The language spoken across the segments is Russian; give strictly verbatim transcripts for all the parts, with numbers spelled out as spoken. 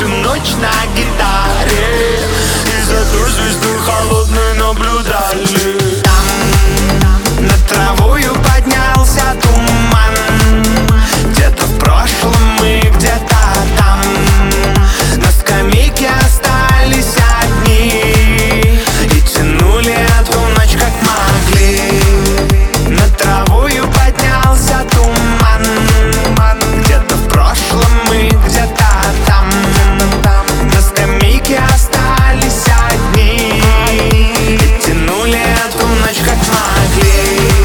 всю ночь на гитаре, и за той звездой холодной наблюдали. Там над травою поднялся туман, где-то в прошлом мы, где-то там. На скамейке остались одни и тянули эту ночь как могли. Над травою поднялся туман, где-то в прошлом мы, где-то там. На скамейке остались одни и тянули эту ночь как могли.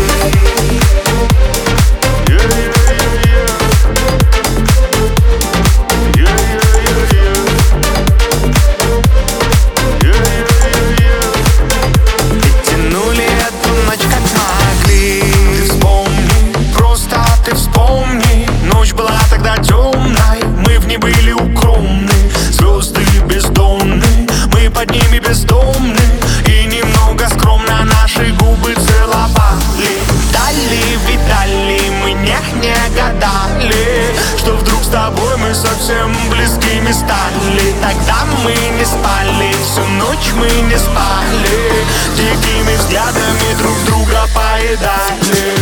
Ночь была тогда темной, мы в ней были укромны. Звезды бездомны, мы под ними бездомны. И немного скромно наши губы целовали. Дали, видали, мы не, не гадали, что вдруг с тобой мы совсем близкими стали. Тогда мы не спали, всю ночь мы не спали, дикими взглядами друг друга поедали.